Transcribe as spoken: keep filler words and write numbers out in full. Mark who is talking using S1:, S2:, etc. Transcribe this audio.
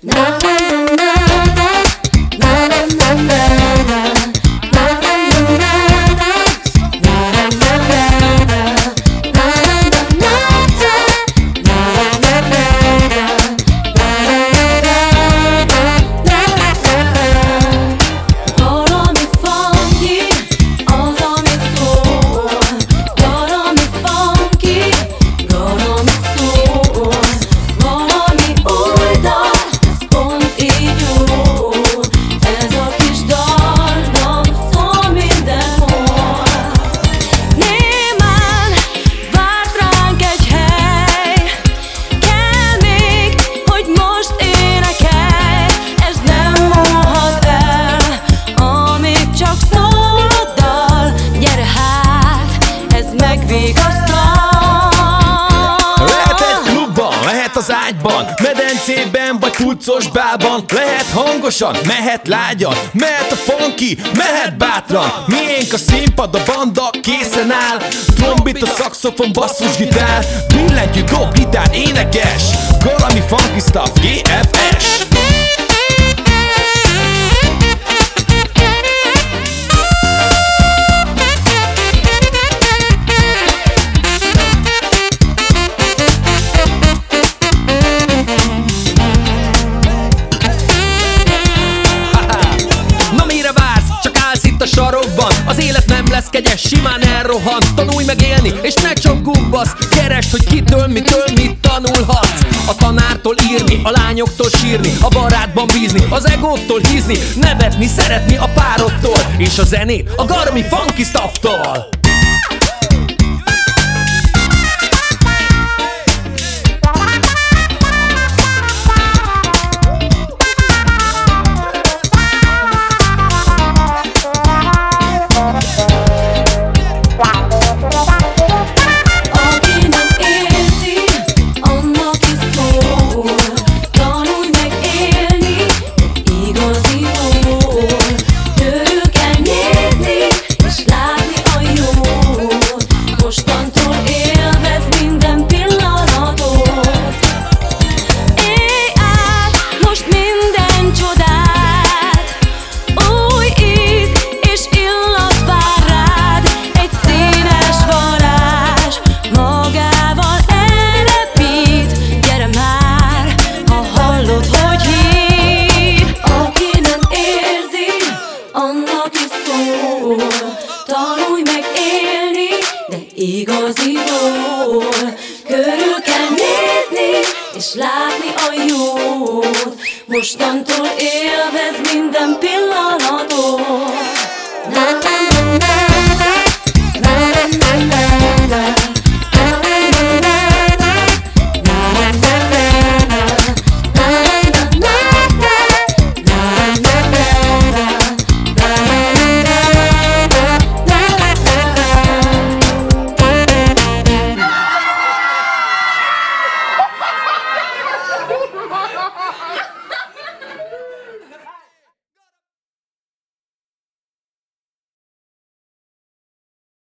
S1: Az ágyban, medencében vagy puccos bálban. Lehet hangosan, mehet lágyan, mehet a funky, mehet bátran. Miénk a színpad, a banda készen áll. Trombita, szaxofon, basszusgitár, billentyű, dob, gitár, énekes. Galami funky stuff, gé ef es. A sarokban az élet nem lesz kegyes, simán elrohan. Tanulj meg élni, és ne csak gumbasz. Keresd, hogy kitől, mitől, mit tanulhatsz. A tanártól írni, a lányoktól sírni, a barátban bízni, az egóttól hízni, nevetni, szeretni a párodtól, és a zenét a Garmi funky stuff-tól.
S2: Tanulj meg élni, de igaziból. Körül kell nézni, és látni a jót. Mostantól élvezd minden pillanatot. Na, na, na, na.